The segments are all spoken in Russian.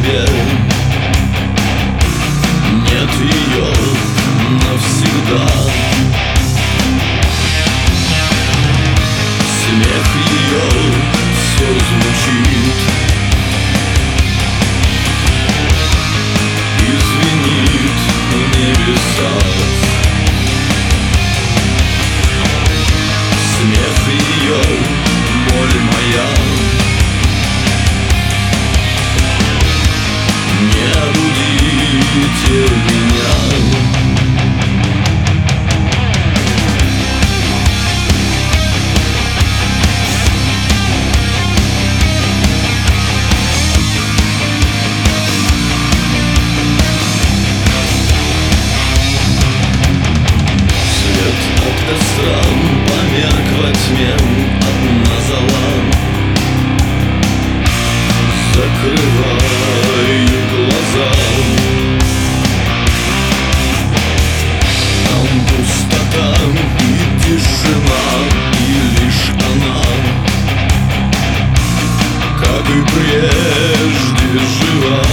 тебе. Нет ее навсегда. Смех ее все звучит и звенит в небесах. Смех ее, боль моя, не будите меня. От костра померк во тьме одна зола. Закрываю глаза. Там пустота и тишина, и лишь она, как и прежде, жива.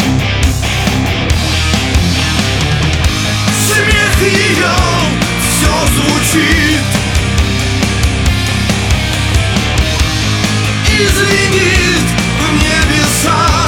Смех ее все звучит и звенит в небесах.